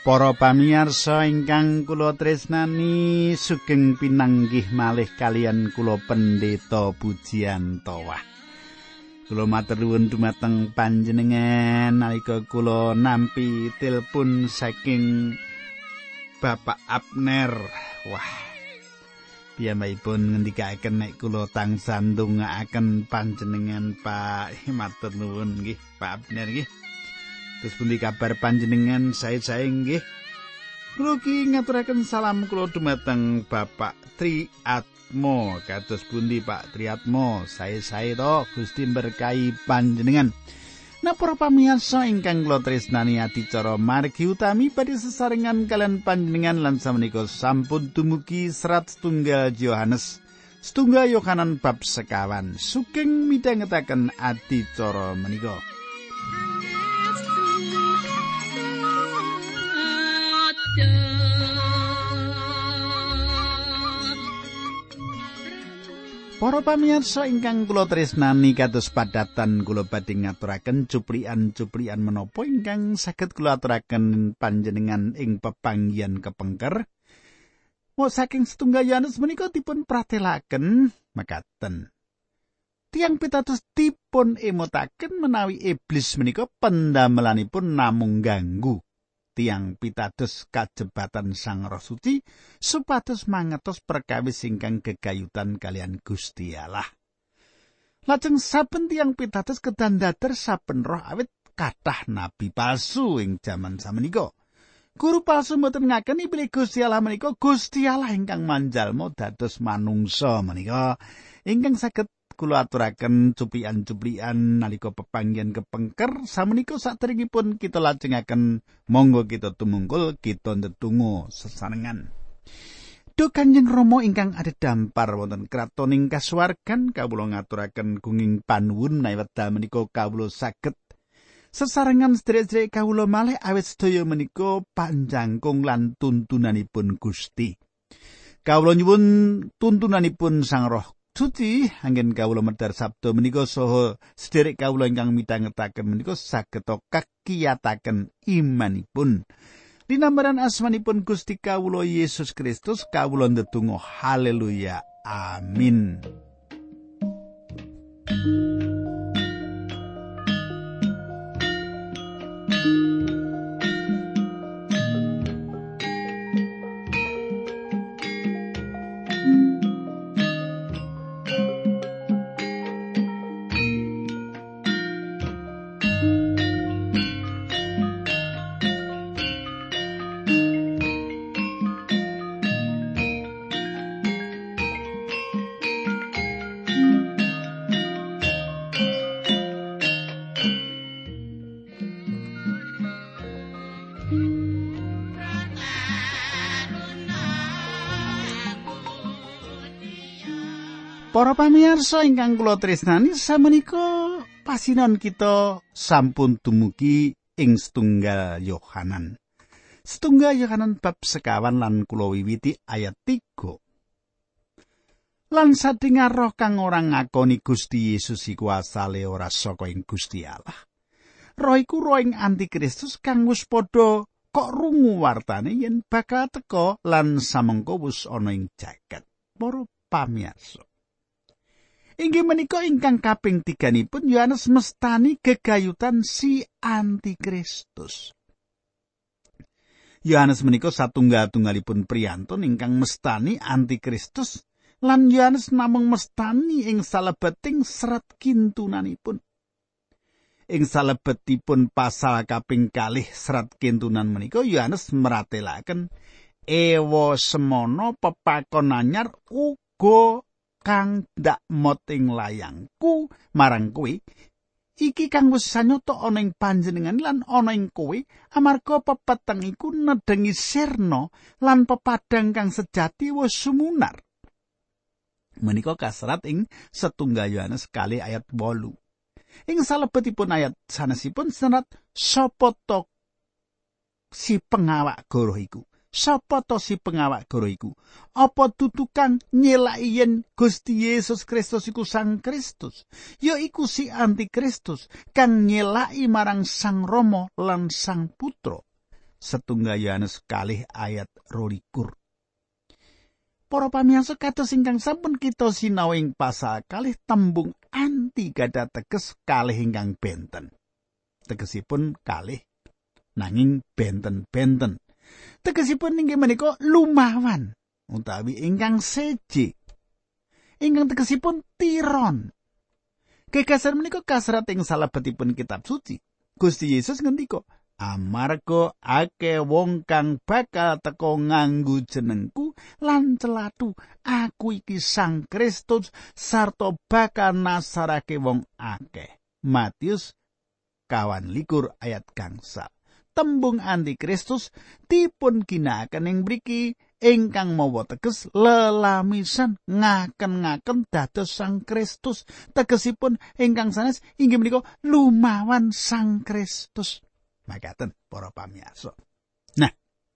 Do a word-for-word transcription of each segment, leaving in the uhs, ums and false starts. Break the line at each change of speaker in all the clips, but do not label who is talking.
Para pamirsa ingkang kula tresnani, sugeng pinanggih malih kalian kula Pendeta Pujiyanto. Kula matur nuwun dumateng panjenengan nalika kula nampi telepon saking Bapak Abner. Wah, piyambakipun ngendikaken nek kula tansah ndongaaken panjenengan, Pak. Matur nuwun nggih, Pak Abner nggih. Terus pundi kabar panjenengan? Sae-sae nggih. Kula ki ngaturaken salam kula dumateng Bapak Triatmo. Kados pundi Pak Triatmo? Sae-sae to, Gusti berkahi panjenengan. Nah, para pamirsa ingkang kula tresnani, adicara margi utami badhe sesarengan kalian panjenengan lan samenika sampun dumugi serat setunggal Yohanes. Setunggal Yohanan bab sekawan. Sugeng midhangetaken adicara menika. Para pamirsa ingkang kula tresnani, kados padatan kula badhe ngaturaken cuplikan-cuplikan menapa ingkang saged kula aturaken panjenengan ing pepanggihan kepengker. Mo saking setunggal Yohanes menika dipun pratelaken mekaten. Tiang pitados dipun emotaken menawi iblis menika pendamelanipun namung ganggu tiang pitados kajebatan Sang Roh Suci supados mangertos perkawis ingkang gegayutan kalian Gusti Allah. Lajeng saben tiang pitados kedandater saben roh awit kathah nabi palsu ing jaman samenika. Guru palsu mboten ngakeni bilih Gusti Allah menika Gusti Allah ingkang manjalma dados manungsa menika ingkang saged kula aturaken cuplikan-cuplikan nalika pepanggihan kepengker. Samenika saderengipun kita lajengaken monggo kita tumungkul kita ndedonga sesarengan. Duh Kanjeng Rama ingkang adhedhampar wonten kratoning kasuwargan, kawula ngaturaken gunging panuwun menawi wekdal menika kawula saged sesarengan sedherek-sedherek kawula malih awit sedaya menika panjangkung lan tuntunanipun Gusti. Kawula nyuwun tuntunanipun Sang Roh Suci anggen kawula medhar sabda menika saha sedherek kawula ingkang midhangetaken menika saged kakiyataken imanipun. Dinambaran asmanipun Gusti kawula Yesus Kristus kawula ndedonga haleluya. Amin. Para pamirsa ingkang kula tresnani, samenika pasinan kita sampun dumugi ing setunggal Yohanan. Setunggal Yohanan bab sekawan lan kula wiwiti ayat tiga. Lan sadéngah roh kang ora ngakoni Gusti Yesus iku asale ora saka ing Gusti Allah. Roh iku roh ing antikristus kang wis padha kok rungu wartane yen bakal teka lan samengko wis ana ing jagat. Para pamirsa, inggih menika ingkang kaping tiganipun Yohanes mestani gegayutan si Antikristus. Yohanes menika satunggal-tunggalipun priyantun ingkang mestani Antikristus lan Yohanes namung mestani ing salebeting serat kintunanipun. Ing salebetipun pasal kaping kalih serat kintunan menika Yohanes meratelaken ewa semono pepakon anyar uga kang ndak mot ing layangku marang kowe iki kang wis sanyata ana ing panjenengan lan ana ing kowe amarga pepeteng iku nedhengi sirna lan pepadang kang sejati wis sumunar. Menika kaserat ing setunggal Yohanes kalih ayat wolu. Ing salebetipun ayat sanesipun serat sapa to si pengawak goroh iku. Sapa to si pengawak goroh iku? Apa dudu kang nyelaki yen Gusti Yesus Kristus iku Sang Kristus? Ya iku si Antikristus kang nyelaki marang Sang Rama lan Sang Putra. setunggal Yohanes kalih ayat rolikur. Para pamirsa kados ingkang sampun kita sinau ing pasal kalih tembung anti gadhah teges kalih ingkang benten. Tegesipun kalih nanging benten-benten. Tegesipun inggih menika lumawan utawi ingkang seje. Ingkang tegesipun tiron. Kekasan menika kasrat ing salebetipun kitab suci. Gusti Yesus ngendika, amarga akeh wong kang bakal teka nganggo jenengku lan celatu, aku iki Sang Kristus sarta bakal nasarake wong akeh. Matius kawan likur ayat gangsal. Tembung antikristus dipun ginakaken ing mriki ingkang mawa teges lelamisan ngaken-ngaken dados Sang Kristus. Tegesipun ingkang sanes inggih menika lumawan Sang Kristus. Makaten para pamirsa. Nah,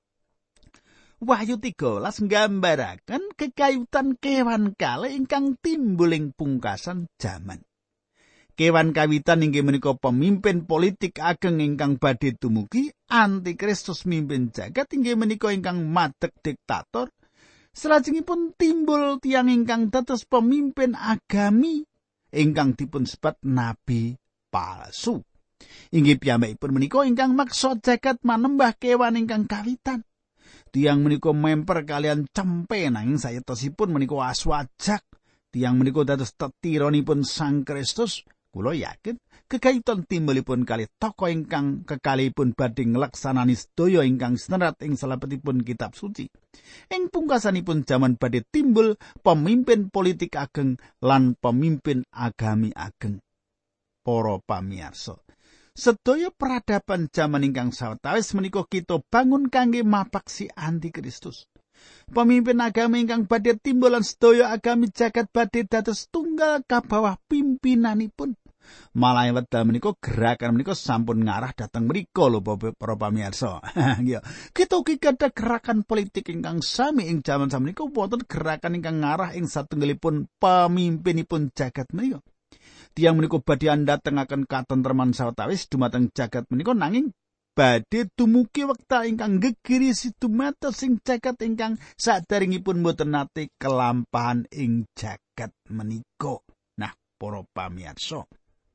Wahyu tiga belas nggambaraken kekayutan kewan kalih ingkang timbul ing pungkasan jaman. Kewan kawitan inggih menika pemimpin politik ageng ingkang badhe dumugi, antikristus mimpin jagat inggih menika ingkang madeg diktator. Salajengipun timbul tiyang ingkang dados pemimpin agami ingkang dipun sebat nabi palsu. Inggih piyambakipun menika ingkang maksa jagat manembah kewan ingkang kawitan. Tiyang menika memper kalian cempe nanging sayetosipun menika aswajak. Tiyang menika dados tetironipun Sang Kristus. Kula yakin kekayutan timbulipun kalih tokoh ingkang kekalihipun badhe nglaksanani sedaya ingkang sinerat ing salebetipun kitab suci. Ing pungkasanipun jaman badhe timbul pemimpin politik ageng lan pemimpin agami ageng. Para pamirsa, sedaya peradaban jaman ingkang sawetawis menika kita bangun kangge mapaksi antikristus. Pemimpin agami ingkang badhe timbul lan sedaya agami jagat badhe dados tunggal kabawah pimpinanipun. Malah wedal menika gerakan menika sampun ngarah dhateng mriku lho para pamirsa. Ya, kita ugi gadah gerakan politik ingkang sami ing jaman samenika wonten gerakan ingkang ngarah ing satunggalipun pemimpinipun jagat menika. Tiyang menika badhe andhatengaken katentreman sawetawis dumateng jagat menika nanging badhe dumugi wekdal ingkang gegirisi dumados ing jagat ingkang sadaringipun boten nate kelampahan ing jagat menika. Nah, para pamirsa,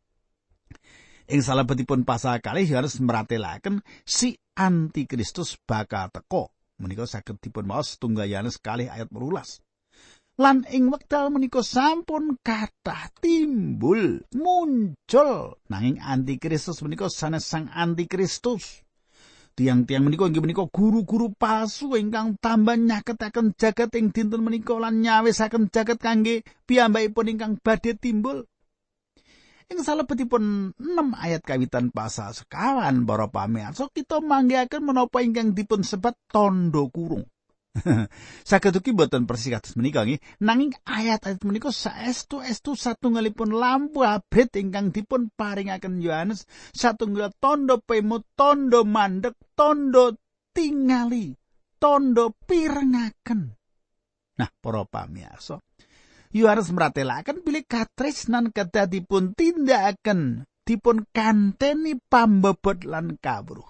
ing salebetipun pasal kalih harus meratelaken si antikristus bakal teka. Menika saged dipun maos setunggal Yohanes kalih ayat wolulas. Lan ing wekdal menika sampun kathah timbul muncul nanging antikristus menika sanes sang antikristus. Tiang-tiang menika inggih menika guru-guru palsu ingkang tambah nyaketaken jagat ing dinten menika lan nyawisaken jagat kangge piyambakipun ingkang badhe timbul. Ing salebetipun enam ayat kawitan pasal sekawan para pamirsa kita manggihaken menapa ingkang dipun sebat tondo kurung. Saged ugi boten persis kados menika nggih, nanging ayat-ayat menika saestu-estu satunggalipun lampu abrit ingkang dipun paringaken Yohanes, satunggal tondo pemut, tondo mandek, tondo tingali, tondo pirengaken. Nah, para pamirsa, Yohanes mratelaken bilih katresnan kedah dipun tindakaken, dipun kanteni pambebot lan kawruh.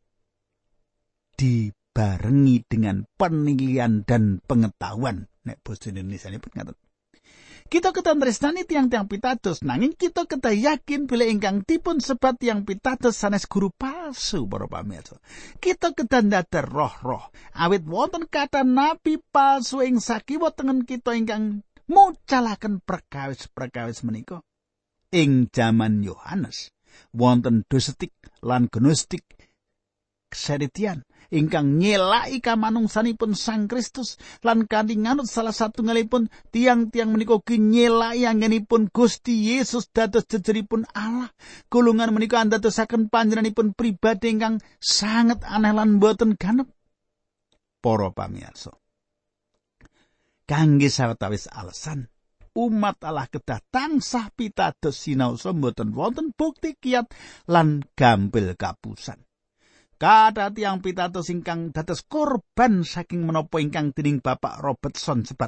Dibarengi dengan penilaian dan pengetahuan. Nek basa Indonesia-nipun ngaten. Kita kedah tresnani tiang-tiang pitados, nanging kita kedah yakin bilih ingkang dipun sebat tiang pitados sanes guru palsu para pamirsa. Kita kedah ndadar roh-roh, awit wonten kathah nabi palsu ing sakiwa tengen kita ingkang mucalaken perkawis-perkawis menika. Ing jaman Yohanes wonten dosetik lan gnostik seritian ingkang nyelaki kamanungsanipun Sang Kristus lan kanthi nganut salah satunggalipun tiang-tiang menika ugi nyelaki anggenipun Gusti Yesus dados jejeripun Allah. Golongan menika andadosaken panjenenganipun pribadi ingkang sanget aneh lan boten ganep. Para pamirsa, kangge sawetawis alasan umat Allah kedah tansah pitados sinaosa boten wonten bukti kiat lan gampil kapusan. Kathah tiyang pitados ingkang dados korban saking menapa ingkang dening Bapak Robertson sebat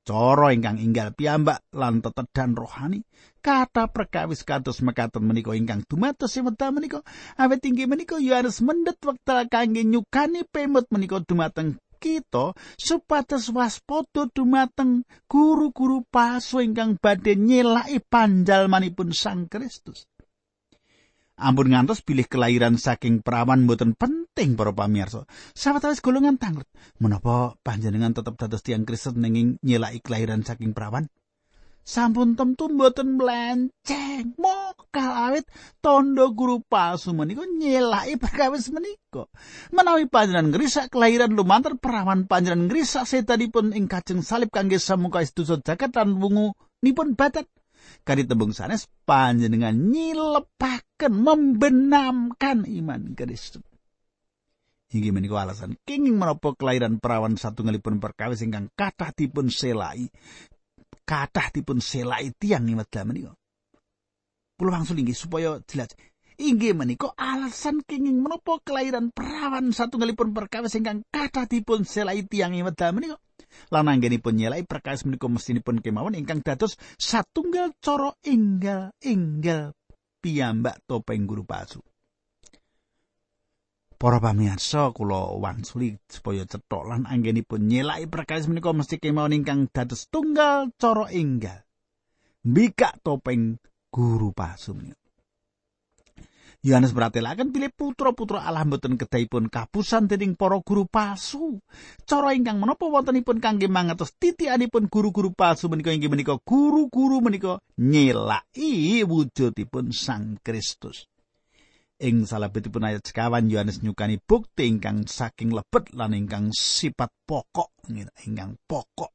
cara ingkang enggal piyambak lan tetedan rohani. Kata perkawis kados mekaten menika ingkang dumados wekdal menika awit inggih menika Yohanes mendhet wekdal kangge nyukani pemut menika dumateng kita supados waspada dumateng guru-guru palsu ingkang badhe nyelaki panjalmanipun Sang Kristus. Ampun ngantos bilih kelahiran saking perawan mboten penting para pamirsa. Sawetawis golongan tanglet, menapa panjenengan tetep dados tiyang Kristen nanging nyelaki kelahiran saking perawan? Sampun temtu mboten mlenceng. Mokal awit tandha guru palsu menika nyelaki perkawis menika. Menawi panjenengan ngrisak kelahiran lumantar perawan, panjenengan ngrisak setanipun ing kajeng salib kangge samukais dosa jagat lan wungunipun badan. Kari tembung sanes panjenengan nyilepaken membenamkan iman Kristus. Inggih menika alasan kenging menapa kelahiran perawan satunggalipun perkawis ingkang kathah dipun selai. Kathah dipun selai tiyang ing wekdal menika. Kula wangsul inggih supaya jelas. Inggih menika alasan kenging menapa kelahiran perawan satunggalipun perkawis ingkang kathah dipun selai tiyang ing wekdal menika. Lan anggenipun nyelai perkawis menika mestinipun kemawon ingkang dados satunggal cara enggal-enggal piyambak topeng guru palsu. Para pamirsa kula wangsuli supaya cethok lan anggenipun nyelaki perkawis menika mesti kemawon ingkang dados tunggal cara enggal. Mbikak topeng guru palsu menika. Yohanes meratelaken bilih putra-putra Allah mboten kedahipun kapusan dening para guru palsu. Cara ingkang menapa wontenipun kangge mangertos titikanipun guru-guru palsu menika inggih menika guru-guru menika nyelaki wujudipun Sang Kristus. Ing salebetipun ayat sekawan Yohanes nyukani bukti ingkang saking lebet lan ingkang sifat pokok, ingkang pokok.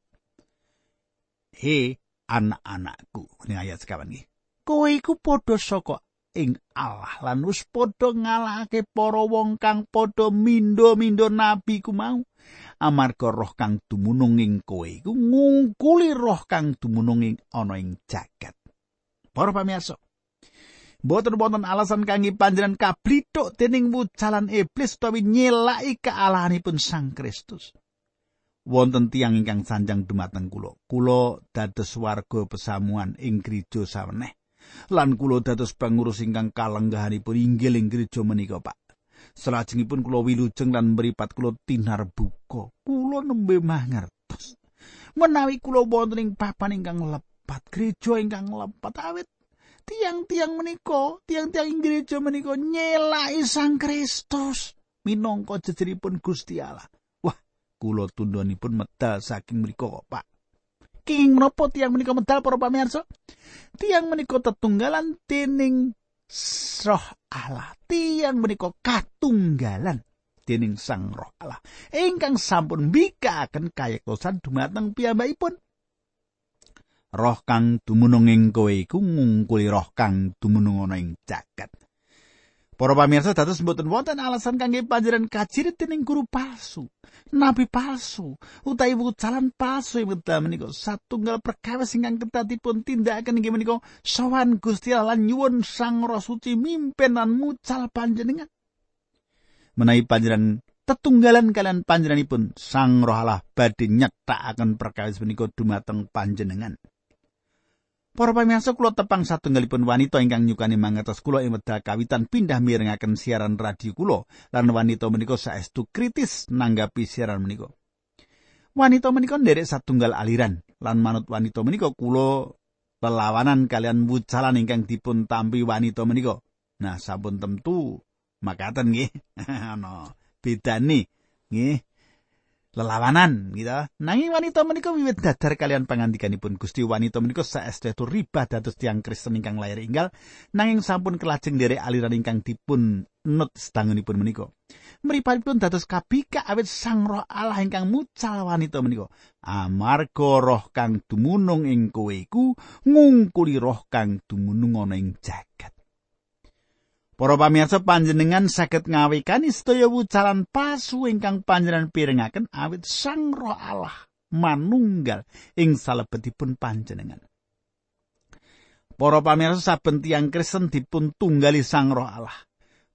He anak-anakku, ini ayat sekawan nggih. Kowe iku padha saka ing Allah lan wis padha ngalahake para wong kang padha mindha-mindha nabi ku mau. Amarga roh kang dumunung ing kowe iku ngungkuli roh kang dumunung ing ana ing jagat. Para pamirsa, boten wonten alasan kangge panjenengan kablithuk dening wujalan iblis utawi nyelaki kealahanipun Sang Kristus. Wonten tiyang ingkang sanjang dumateng kula. Kula dados warga pesamuan ing gereja saweneh. Lan kula dados pangurus ingkang kalenggahanipun inggil ing gereja menika, Pak. Salajengipun kula wilujeng lan mripat kula tinar buka. Kula nembe mangertos menawi kula wonten ing papan ingkang lepat, gereja ingkang lepat awit tiang-tiang menika, tiang-tiang ing gereja menika nyelaki Sang Kristus minangka jejeripun Gusti Allah. Wah, kula tundhonipun medal saking mriku kok, Pak. King menapa tiang menika medal para pamirsa? Tiang menika tetunggalan dening Roh Allah. Tiang menika katunggalan dening Sang Roh Allah ingkang sampun mbikakaken kayektosan dumateng piyambakipun. Roh kang dumunung ing kowe iku ngungkuli roh kang dumunung ana ing jagat. Para pamirsa dados mboten wonten alasan kangge panjenengan kajirit dening guru palsu, nabi palsu, utawi wujalan palsu ing wekdal menika satunggal perkawis ingkang ketatipun tindakaken inggih menika sowan Gusti Allah lan nyuwun Sang Roh Suci mimpin lan mucal panjenengan. Menawi panjenengan tetunggalan kalian panjenenganipun, Sang Roh Allah badhe nyethakaken perkawis menika dumateng panjenengan. Para pamirsa kula tepang satunggalipun wanita ingkang nyukani mangertos kula ing wekdal kawitan pindah mirengaken siaran radio kula lan wanita menika saestu kritis nanggapi siaran menika. Wanita menika nderek satunggal aliran lan manut wanita menika kula lelawanan kalian wujalan ingkang dipun tampi wanita menika. Nah, sampun tentu makaten nggih. Ana bedane nggih. Lelawanan gitu. Nanging wanita menika wiwit dadar kalian pangandikanipun Gusti. Wanita menika saestu ribah dados tiyang Kristen ingkang lair enggal nanging sampun kelajeng nderek aliran ingkang dipun nut sedangunipun menika. Mripatipun dados kabika awit Sang Roh Allah ingkang mucal wanita menika. Amarga roh kang dumunung ing kowe iku ngungkuli roh kang dumunung ana ing jagat. Para pamirsa panjenengan saged ngawekani sedaya wujalan palsu ingkang panjenengan pirengaken awit Sang Roh Allah manunggal ing salebetipun panjenengan. Para pamirsa saben tiyang Kristen dipun tunggali Sang Roh Allah.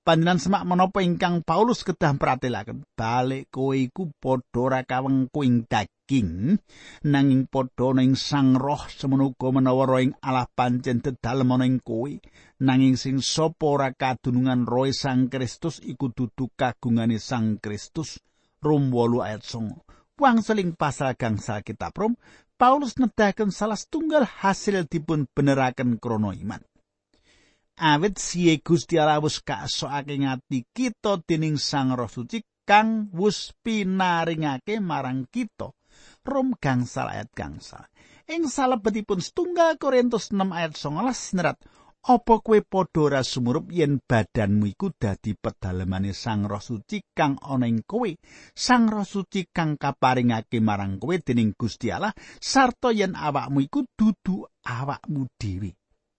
Panjenengan semak menapa ingkang Paulus kedah pratelaken, balik kowe iku padha ora kawengku ing daging, nanging padha ana ing Sang Roh, semono uga menawa Roh ing Allah pancen dedalem ana ing kowe, nanging sing sapa ora kadunungan Roh Sang Kristus iku dudu kagungane Sang Kristus. Rom wolu ayat songo. Wangseling pasal gangsal kitab Rom, Paulus nedahaken salah setunggal hasil dipun beneraken krana iman. Awit siye Gusti Allah wis kaesokake ngati kita dening Sang Roh Suci kang wis pinaringake marang kita. Rom gangsal ayat gangsal. Ing salebetipun setunggal Korintus enam ayat songolas sinerat, apa kowe padha ora sumurup yen badanmu iku dadi pedalemane Sang Roh Suci kang ana ing kowe, Sang Roh Suci kang kaparingake marang kowe dening Gusti Allah, sarta yen awakmu iku dudu awakmu dhewe.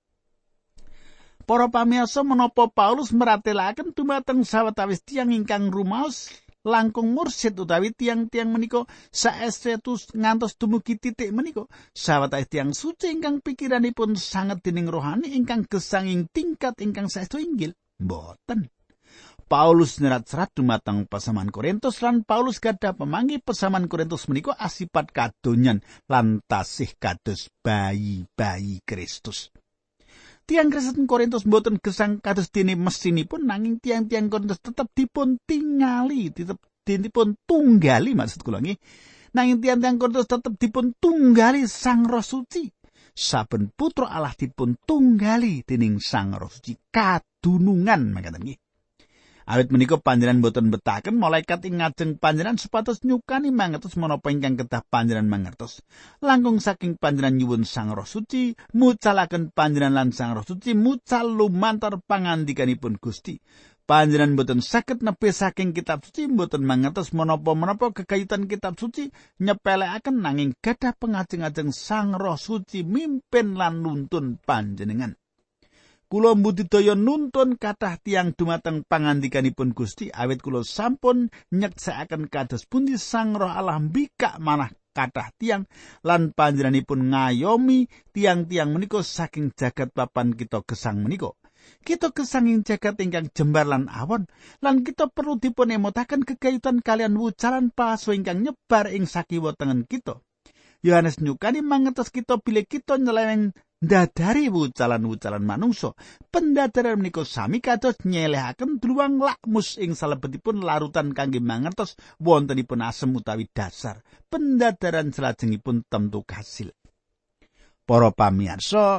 Para pamirsa, menapa Paulus meratelaken dumateng sawetawis tiyang ingkang rumaos langkung mursid utawi tiang-tiang menika saestu ngantos dumugi titik menika, sawetawis tiyang suci ingkang pikiranipun sanget dening rohani ingkang gesang ing tingkat ingkang saestu inggil? Mboten. Paulus nyerat serat dumateng pasaman Korintus lan Paulus gadah pemanggi pasaman Korintus menika asipat kadonyan lan tasih kados bayi-bayi Kristus. Tiang Kristen Korintus mboten gesang kados dene mesinipun, nanging tiang-tiang Korintus tetep dipun tingali, tetep dipun tunggali maksud kula nggih. Nanging tiang-tiang Korintus tetep dipun tunggali Sang Roh Suci. Saben putra Allah dipun tunggali dening Sang Roh Suci kadunungan mangkaten nggih. Awit menika panjenengan boten betaken malaikat ing ngajeng panjenengan supados nyukani mangertos menapa ingkang kedah panjenengan mangertos. Langkung saking panjenengan nyuwun Sang Roh Suci, mucalaken panjenengan lan Sang Roh Suci mucal lumantar pangandikanipun Gusti. Panjenengan boten saged nepi saking kitab suci, boten mangertos menapa-menapa gegayutan kitab suci, nyepelekaken nanging gadah pengajeng-ajeng Sang Roh Suci mimpin lan nuntun panjenengan. Kula mbudidaya nuntun kathah tiyang dumateng pangandikanipun Gusti, awit kula sampun nyeksakaken kados pundi Sang Roh Allah mbikak manah kathah tiyang lan panjenenganipun ngayomi tiyang-tiyang menika saking jagat papan kita gesang menika. Kita gesang ing jagat ingkang jembar lan awon, lan kita perlu dipun emotaken gegayutan kalian wucalan palsu ingkang nyebar ing sakiwa tengen kita. Yohanes nyukani mangertos kita bilih kita nyeleweng ndadari wucalan-wucalan manungsa. Pendadaran menika sami kados nyelehaken druwang lakmus ing salebetipun larutan kangge mangertos wontenipun asem utawi dasar. Pendadaran salajengipun temtu kasil. Para pamirsa,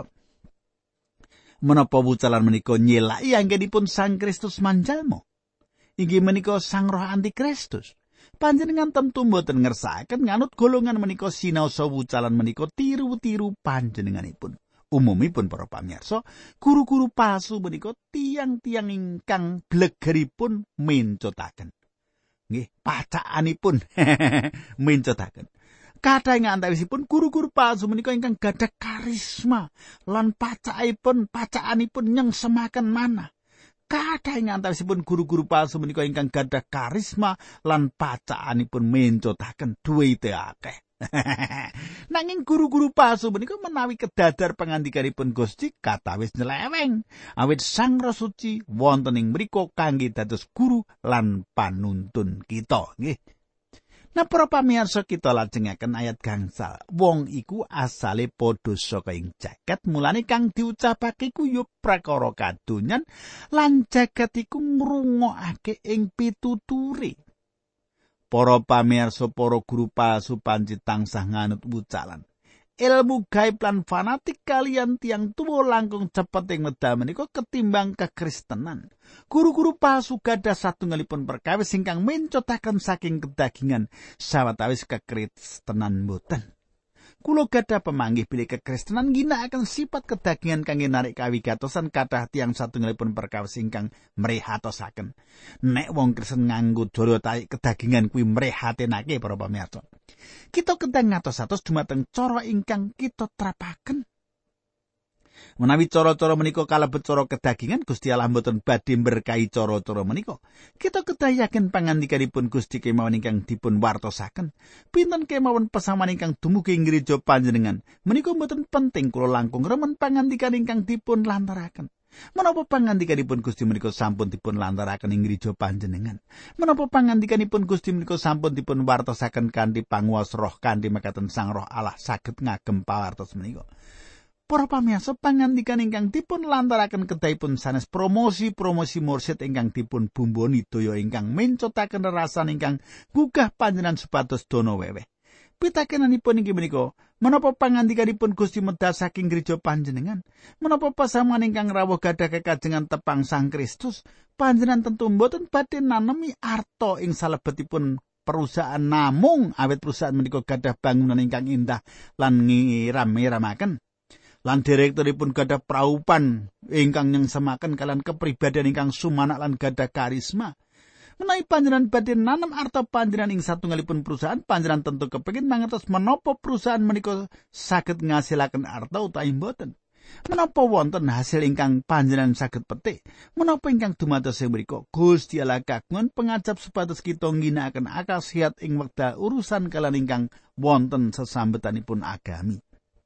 menapa wucalan menika nyelaki anggenipun Sang Kristus manjalma? Inggih menika Sang Roh Antikristus. Panjenengan tentu mboten ngersakaken nganut golongan menika sinaosa wucalan menika tiru-tiru panjenenganipun. Umumipun para pamirsa, guru-guru palsu menika tiang-tiang ingkang blegeripun mencotaken. Nggih, pacakanipun mencotaken. Kathah ing antawisipun guru-guru palsu menika ingkang gadah karisma lan pacakipun pacakanipun nyengsemaken manah. Kathah ing antawisipun guru-guru palsu menika ingkang gadah karisma lan pacakanipun mencotaken duwite akeh. Nanging guru-guru palsu menika menawi kedadar pangandikanipun Gusti katawis nyeleweng, awit Sang Roh Suci wonten ing mriku kangge dados guru lan panuntun kita, nggih. Nah, para pamirsa, kita lajengaken ayat gangsal. Wong iku asale padha saka ing jagat, mulane kang diucapake ku ya prakara kadonyan lan jagat iku ngrungokake ing pituture. Para pamirsa, para guru palsu panci tansah nganut wucalan. Ilmu gaib lan fanatik kalian tiang tuwa langkung cepet ing medal menika ketimbang kekristenan. Guru-guru palsu gadah satunggalipun perkawis ingkang mencotaken saking kedagingan sawetawis kekristenan boten. Kula gadah pemanggih bilih kekristenan ginakaken sifat kedagingan kangge narik kawigatosan kathah tiyang satunggalipun perkawis ingkang mrehatosaken. Nek wong Kristen nganggo daya tarik kedagingan kuwi mrehatenake para pamirsa. Kita kedah ngatos-atos dumateng cara ingkang kita trapaken. Menawi cara-cara menika kalebet cara kedagingan, Gusti Allah mboten badhe berkahi cara-cara menika. Kita kedah yakin pangandikanipun Gusti kemawon ingkang dipun wartosaken. Pinten kemawon pesaman ingkang dumugi ing gereja panjenengan. Menika mboten penting kula langkung remen pangandikan ingkang dipun lantaraken. Menapa pangandikanipun Gusti menika sampun dipun lantaraken ing gereja panjenengan? Menapa pangandikanipun Gusti menika sampun dipun wartosaken kanthi panguwas roh kanthi mekaten Sang Roh Allah saged ngagem pawartos menika? Para pamirsa, pangandikan ingkang dipun lantaraken kedahipun sanes promosi-promosi mursid ingkang dipun bumboni daya ingkang mencutaken rerasan ingkang gugah panjenengan supados dono weweh. Pitakenanipun inggih menika, menapa pangandikanipun Gusti medal saking gereja panjenengan? Menapa pasaman ingkang rawuh gadah kekajengan tepang Sang Kristus? Panjenengan tentu mboten badhe nanemi arta ing salebetipun perusahaan namung awit perusahaan menika gadah bangunan ingkang indah lan ngiram-iramaken. Lan direkturipun gadah praupan ingkang nyengsemaken kalian kepribadian ingkang sumanak lan gadah karisma. Menawi panjenengan badhe nanem arta panjenengan ing satunggalipun perusahaan, panjenengan tentu kepengin mangertos menapa perusahaan menika saged ngasilaken arta utawi mboten. Menapa wonten hasil ingkang panjenengan saged petik? Menapa ingkang dumados mriku? Gusti Allah kagungan pangajab supados kita ngginakaken akal sehat ing wekdal urusan kalian ingkang wonten sesambetanipun agami.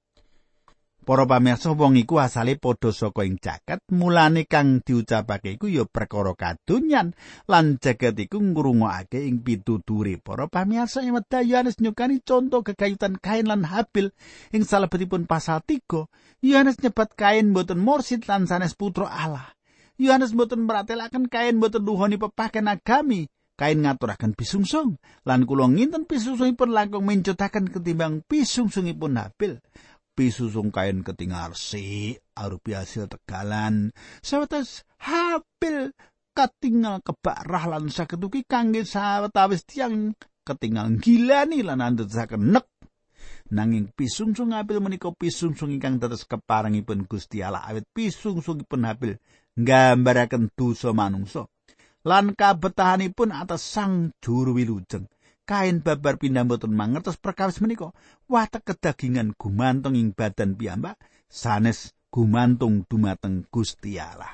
Para pamirsa, wong iku asale padha saka ing jagat, mulane kang diucapake iku ya perkara kadonyan lan jagat iku ngrungokake ing pituture. Para pamirsa, ing wekdal Yohanes nyukani conto gegayutan Kain lan Habil ing salebetipun pasal tiga, Yohanes nyebat Kain boten mursid lan sanes putra Allah. Yohanes boten meratelaken Kain boten nuhoni pepaken agami. Kain ngaturaken pisungsung lan kula nginten pisungsungipun langkung mencutaken ketimbang pisungsungipun Habil. Pisusung Kain ketingal resik arupi hasil tegalan, sawetawis Habil katingal kebak rah lan saged ugi kangge sawetawis tiyang ketingal gilani lan andhesaken nek. Nanging pisungsung Habil menika pisungsung ingkang dados keparengipun Gusti Allah, awit pisungsungipun Habil nggambaraken dosa manungsa lan kabetahanipun atas Sang Juru Wilujeng. Kain babar pindah mboten mangertos perkawis menika. Watek kedagingan gumantung ing badan piyambak, sanes gumantung dumateng Gusti Allah.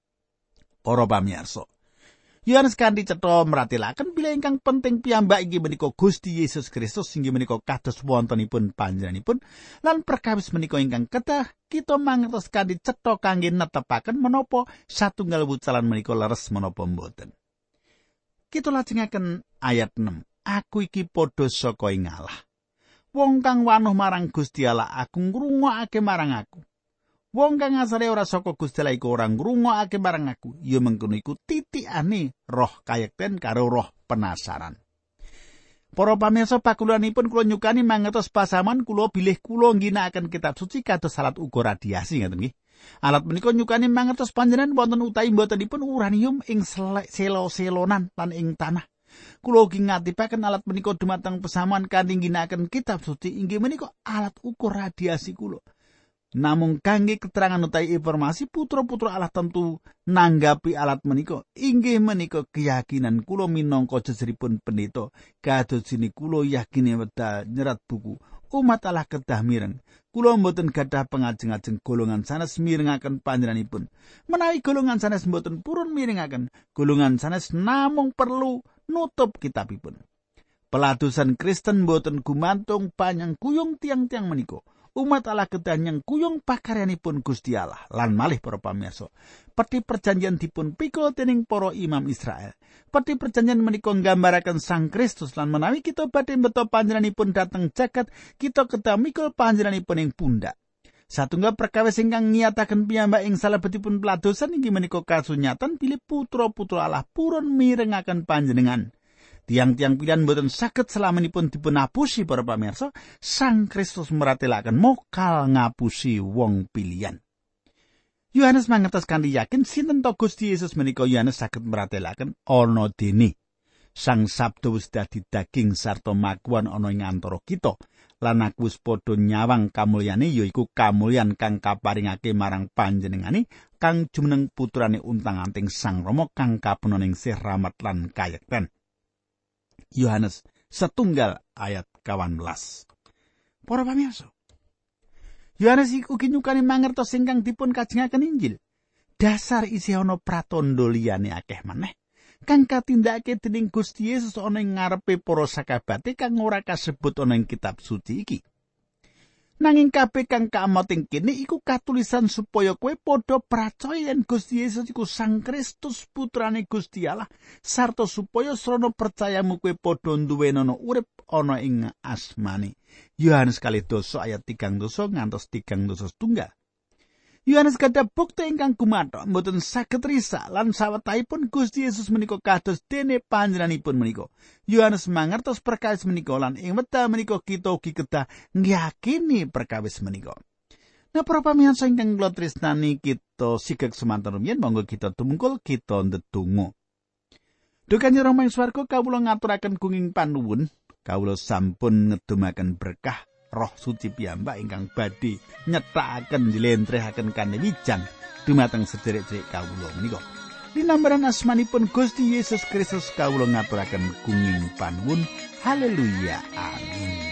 Para pamirsa, Yohanes kanthi cetha meratelaken bilih ingkang penting piyambak inggih menika Gusti Yesus Kristus inggih menika kados wontenipun panjenenganipun lan perkawis menika ingkang kedah kita mangertos kanthi cetha kangge netepaken menapa satunggal wucalan menika leres menapa mboten. Kita lajengaken ayat enam. Aku iki padha saka ing Allah. Wong kang wanuh marang Gusti Allah aku ngrungokake marang aku. Wong kang asale ora saka Gusti Allah iku ora ngrungokake marang aku. Ya mengkono iku titikane roh kayekten karo roh penasaran. Para pamirsa, pakulanipun kula nyukani mangertos pasaman kula bilih kula ngginakaken kitab suci kados alat ukur radiasi ngaten nggih. Alat menika nyukani mangertos panjenengan wonten utawi mbotenipun uranium ing selo-selonan lan ing tanah. Kula ugi ngatipaken alat menika dumateng pesamuan kanthi ngginakaken kitab suci inggih menika alat ukur radiasi kula. Namung kangge keterangan utawi informasi putra-putra Allah tentu nanggapi alat menika. Inggih menika keyakinan kula minangka jejeripun pendeta. Kados sini kula yakine wedal nyerat buku Umat Allah kedah mireng. Kula mboten gadah pengajeng-ajeng golongan sanes mirengaken panjenenganipun. Menawi golongan sanes mboten purun mirengaken, golongan sanes namung perlu nutup kitabipun. Peladosan Kristen mboten gumantung panyang kuyung tiang-tiang menika. Umat Allah kedah nyang kuyung pakaryanipun Gusti Allah lan malih para pamirsa. Peti perjanjian dipun pikul dening para imam Israel. Peti perjanjian menika nggambaraken Sang Kristus lan menawi kita badhe mbeta panjenenganipun dhateng jagat, kita kedah mikul panjenenganipun ing pundak. Satunggal perkawis ingkang ngiyataken piyambak ing salebetipun peladosan inggih menika kasunyatan bilih putra-putra Allah purun mirengaken panjenengan. Tiang-tiang pilihan mboten saged salaminipun dipun apusi para pamirsa. Sang Kristus meratelaken mokal ngapusi wong pilihan. Yohanes mangertos kanthi yakin sinten to Gusti Yesus menika. Yohanes saged meratelaken ana dene Sang Sabda wis dadi daging sarta makuan ana ing antara kita lan aku wis padha nyawang kamulyane, yaiku kamulyan kang kaparingake marang panjenengane kang jumeneng putrane untang-anting Sang Rama kang kapenon ing sih rahmat lan kayekten. Yohanes setunggal ayat kawan belas. Para pamirsa, Yohanes ugi nyukani mangertos ingkang dipun kajengaken Injil. Dasar isih ana pratandha liyane akeh maneh kang katindakake dening Gusti Yesus ana ing ngarepe para sakabate kang ora kasebut ana ing kitab suci iki. Nanging kabeh kang kaamot ing kene iku katulisan supaya kowe padha percaya yen Gusti Yesus iku Sang Kristus putrane Gusti Allah sarta supaya srana percayamu kowe padha nduwènana urip ana ing asmane. Yohanes kalih dasa ayat tigang dasa ngantos tigang dasa setunggal. Yohanes gadah bukti ingkang gumathok mboten saged risak lan sawetahipun Gusti Yesus menika kados dene panjenenganipun menika. Yohanes mangertos perkawis menika lan ing wekdal menika kita ugi kedah ngiyakini perkawis menika. Nah, para pamirsa ingkang kula tresnani, kita sigek semanten rumiyin monggo kita tumungkul kita ndedonga. Duh Kanjeng Rama ing swarga, kawula ngaturaken gunging panuwun, kawula sampun ngedumaken berkah Roh Suci piyambak ingkang badhe nyethakaken njlentrehaken kanewijang dumateng sedherek-sedherek kawula menika. Linambaran asmanipun Gusti Yesus Kristus kawula ngaturaken gunging panuwun. Haleluya. Amin.